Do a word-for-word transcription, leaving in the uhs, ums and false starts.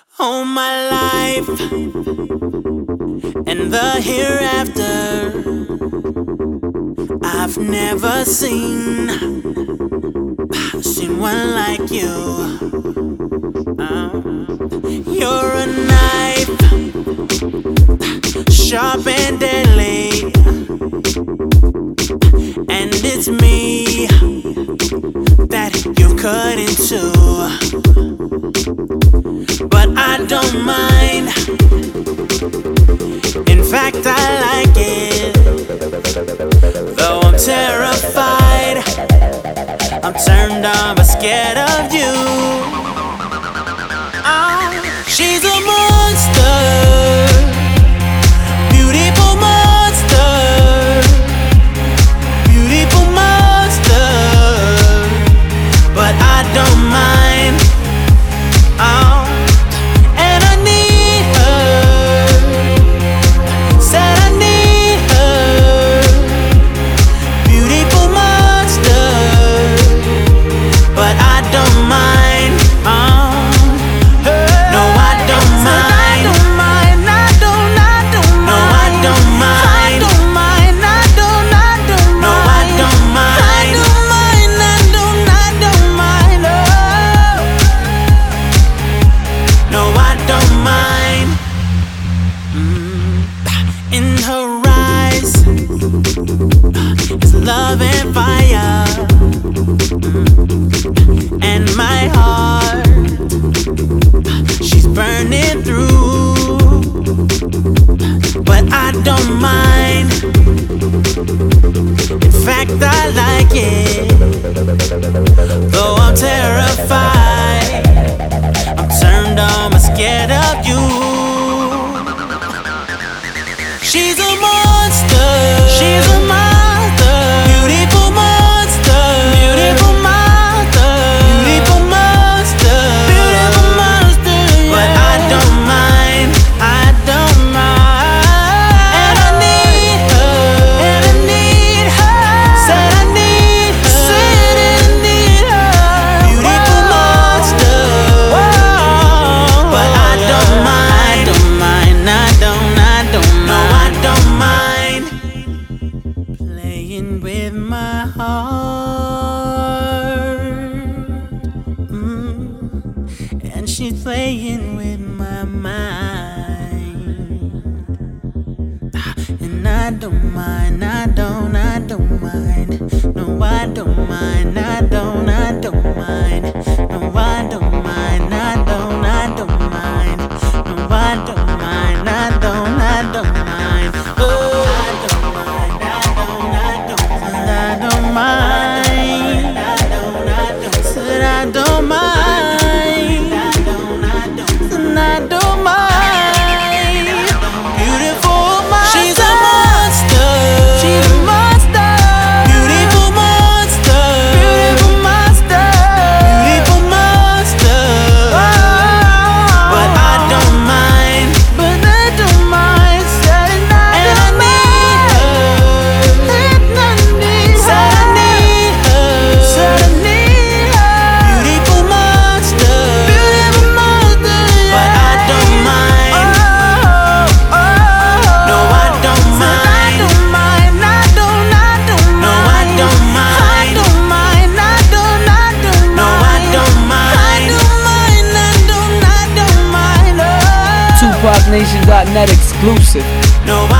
All my life and the hereafter, I've never seen seen one like you. Uh, you're a knife, sharp and deadly, and it's me that you cut into. But I don't mind. In fact, I like it. Though I'm terrified, I'm turned on but scared of you. Oh, she's a monster, beautiful monster, beautiful monster. But I don't mind. Oh, and I need her. Said I need her. Beautiful monster, but I don't mind. Oh, no, I don't mind. I don't mind. I don't. I don't. No, I don't mind. I don't mind. I don't. I don't. No, I don't mind. I don't mind. I don't. I don't mind. Oh, no, I don't mind. Mm. In her eyes is love and fire, mm. And my heart, she's burning through. But I don't mind. In fact, I like it. Though I'm terrified, I'm turned on but scared of you. She's a monster. She's a monster. Beautiful monster. Beautiful monster. Beautiful monster. Beautiful monster. But I don't mind. I don't mind. And I need her. And I need her. Said I need her. Said I need her. Beautiful monster. Whoa. But I don't mind. I don't mind. I don't. I don't. No, I don't mind. Playing with my heart, mm. And she's playing with my mind. And I don't mind. I don't. I don't mind. No, I don't mind. I don't. I don't mind. No, I don't mind. I don't. I don't mind. No, I don't mind. I don't. I don't mind. Oh, I don't mind. I don't. I don't mind. I don't mind. I don't. I don't. Said I don't mind. I don't. I don't. And I don't mind. Beautiful monster. She's a monster. She's a monster. Beautiful monster. Beautiful monster. Beautiful monster. But I don't mind. But I don't mind. Said and I need her. And I need her. Said I need her. Said I need her. Beautiful monster. Beautiful monster. But I don't mind. Oh, oh, no, I don't mind. I don't mind. I don't. I don't mind. No, I don't mind. I don't mind. I don't. I don't mind. No, I don't mind. I don't mind. I don't. I don't mind. Oh, Tupac Nation dot net exclusive. no, I